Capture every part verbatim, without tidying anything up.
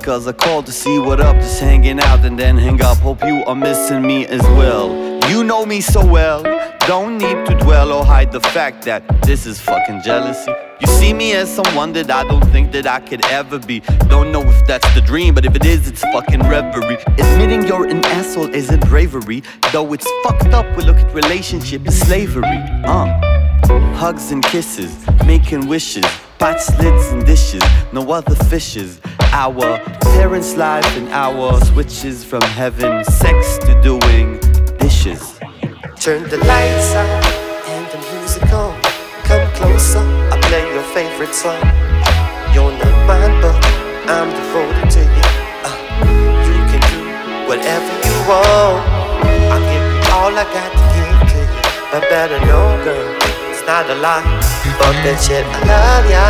because I called to see what up, just hanging out and then hang up. Hope you are missing me as well. You know me so well, don't need to dwell or hide the fact that this is fucking jealousy. You see me as someone that I don't think that I could ever be. Don't know if that's the dream, but if it is, it's fucking reverie. Admitting you're an asshole isn't bravery, though it's fucked up. We look at relationship as slavery. Uh, hugs and kisses, making wishes, pot lids and dishes, no other fishes. Our parents' life and our switches from having sex to doing dishes. Turn the lights out and the music on. Come closer, I play your favorite song. You're not mine, but I'm devoted to you. uh, You can do whatever you want. I'll give you all I got to give to you. But better know, girl, it's not a lie. Fuck that shit, I love ya.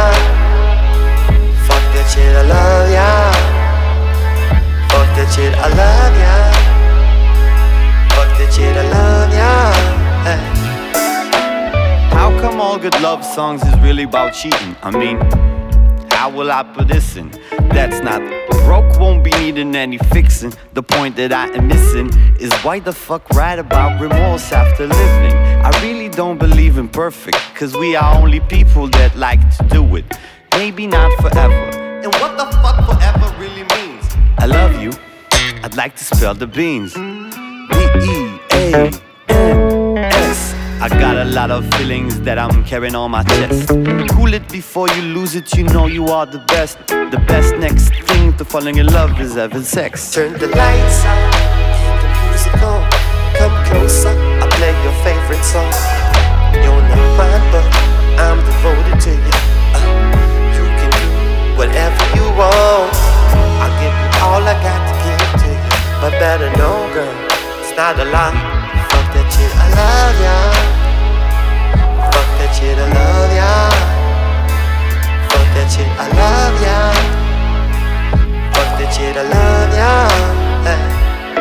Fuck that shit, I love ya. Fuck that shit, I love ya. Fuck that shit, I love ya. Hey. How come all good love songs is really about cheating? I mean, how will I put this in? That's not broke, won't be needing any fixing. The point that I am missing is why the fuck write about remorse after living? I really don't believe in perfect, cause we are only people that like to do it. Maybe not forever. And what the fuck forever really means? I love you, I'd like to spell the beans. B E A N S. I got a lot of feelings that I'm carrying on my chest. Cool it before you lose it, you know you are the best. The best next thing to falling in love is having sex. Turn the lights out and the music on. Come closer, I play your favorite song. You're not mine, but I'm devoted to you. uh, You can do whatever you want. I'll give you all I got to give to you. But better know, girl, it's not a lie. Fuck that shit, I love ya. Fuck that shit, I love ya. Fuck that shit, I love ya. Fuck that shit, I love ya. Hey.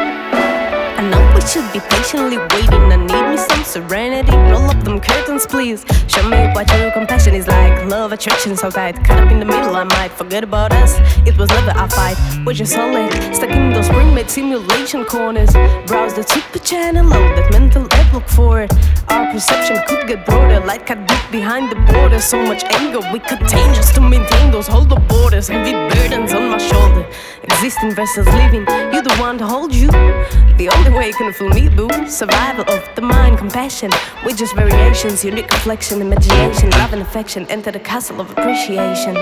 I know we should be patiently waiting. I need me some serenity. Roll up them curtains, please. Show me what true compassion is like. Love attraction so tight. Caught up in the middle, I might forget about us. It was never a fight. We're just solid. Stuck in those spring-made simulation corners. Browse the super channel, load that mental app, look for it. Our perception could get broader. Light cut deep behind the border. So much anger we contain just to maintain those hold up borders. Heavy burdens on my shoulder. Existing versus living. You're the one to hold you. The only way you can fool me, boo. Survival of the mind, compassion. We're just variations, unique reflection, imagination, love and affection. Enter the castle of appreciation.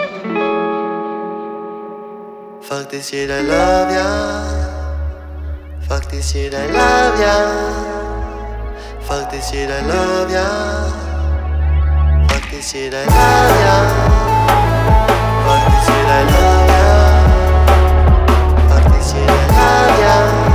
Fuck this shit, I love ya. Fuck this shit, I love ya. Fuck this shit, I love ya. Fuck this shit, I love ya. Fuck this shit, I love ya. Fuck this shit, I love ya.